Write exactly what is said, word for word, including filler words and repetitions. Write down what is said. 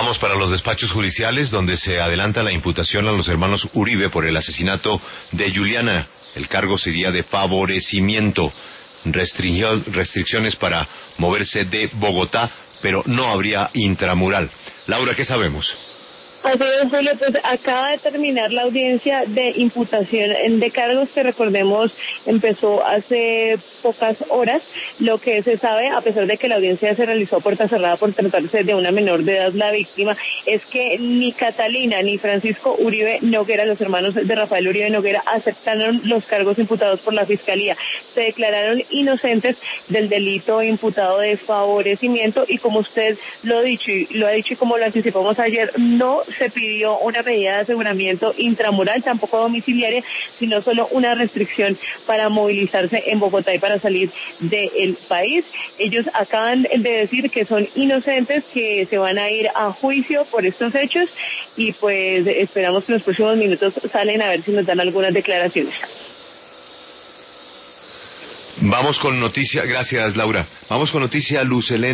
Vamos para los despachos judiciales, donde se adelanta la imputación a los hermanos Uribe por el asesinato de Juliana. El cargo sería de favorecimiento, Restringió, restricciones para moverse de Bogotá, pero no habría intramural. Laura, ¿qué sabemos? Así es, Julio, pues acaba de terminar la audiencia de imputación de cargos que, recordemos, empezó hace pocas horas. Lo que se sabe, a pesar de que la audiencia se realizó a puerta cerrada por tratarse de una menor de edad la víctima, es que ni Catalina ni Francisco Uribe Noguera, los hermanos de Rafael Uribe Noguera, aceptaron los cargos imputados por la Fiscalía. Se declararon inocentes del delito imputado de favorecimiento y, como usted lo ha dicho y lo ha dicho y como lo anticipamos ayer, no se pidió una medida de aseguramiento intramural, tampoco domiciliaria, sino solo una restricción para movilizarse en Bogotá y para salir del país. Ellos acaban de decir que son inocentes, que se van a ir a juicio por estos hechos y pues esperamos que en los próximos minutos salen a ver si nos dan algunas declaraciones. Vamos con noticia, gracias Laura, vamos con noticia Luz Helena.